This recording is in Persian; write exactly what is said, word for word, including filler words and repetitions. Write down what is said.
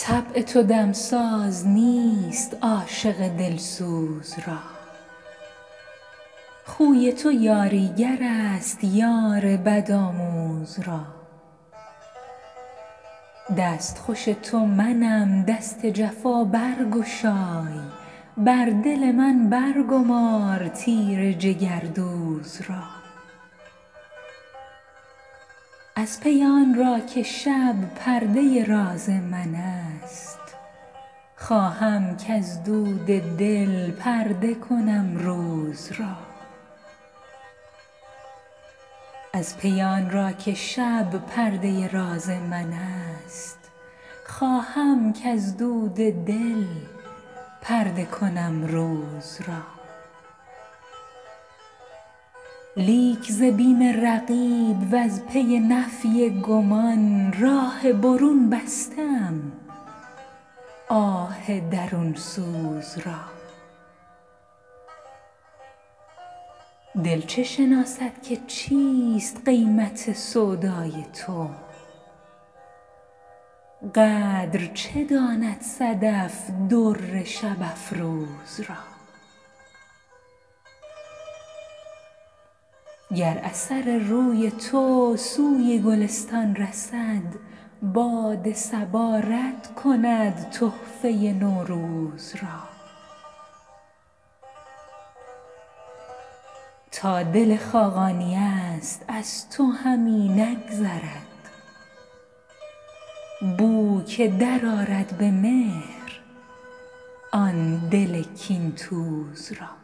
طبع تو دمساز نیست عاشق دلسوز را، خوی تو یاریگر است یار بدآموز را. دستخوش تو منم دست جفا برگشای، بر دل من برگمار تیر جگردوز را. از پی آن را که شب پرده راز من است، خواهم کز دود دل پرده کنم روز را. از پی آن را که شب پرده راز من است، خواهم کز دود دل پرده کنم روز را. لیک ز بیم رقیب وز پی نفی گمان، راه برون بسته ام آه درون سوز را. دل چه شناسد که چیست قیمت سودای تو، قدر چه داند صدف در شب افروز را. گر اثر روی تو سوی گلستان رسد، باد صبا رد کند تحفه نوروز را. تا دل خاقانی است از تو همی نگذرد، بو که درآرد به مهر آن دل کین توز را.